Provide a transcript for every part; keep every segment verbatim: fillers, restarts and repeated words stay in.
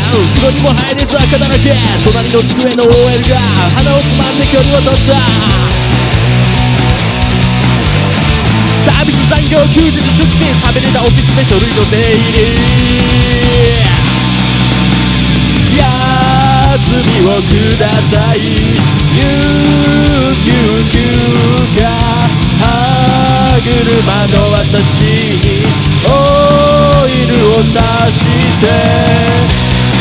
すぐにも入れず赤だらけ。隣の机の オーエル が鼻をつまんで距離を取った。サービス残業休日出勤、寂れたオフィスで書類の整理。休みをください。有給休暇歯車の私にオイルをさして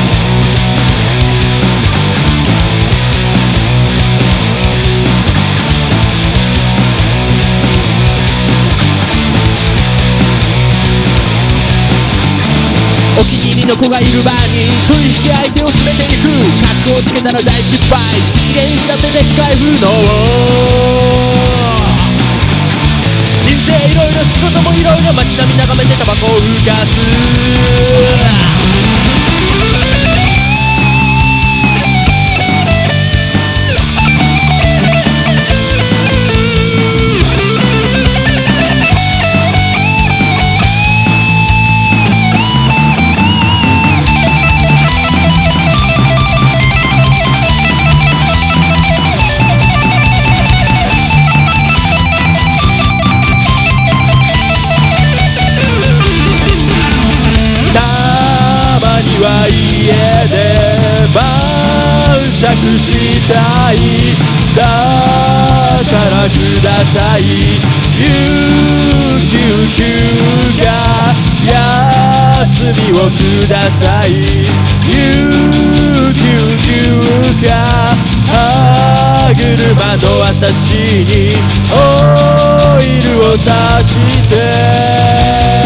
お気に入りの子がいるバーに取引相手を連れていく。格好をつけたら大失敗、実現した手で回不能。人生いろいろ仕事もいろいろ、街並み眺めてタバコをふかす。家で晩酌したい。だからください。有給休暇休みをください。有給休暇歯車の私にオイルをさして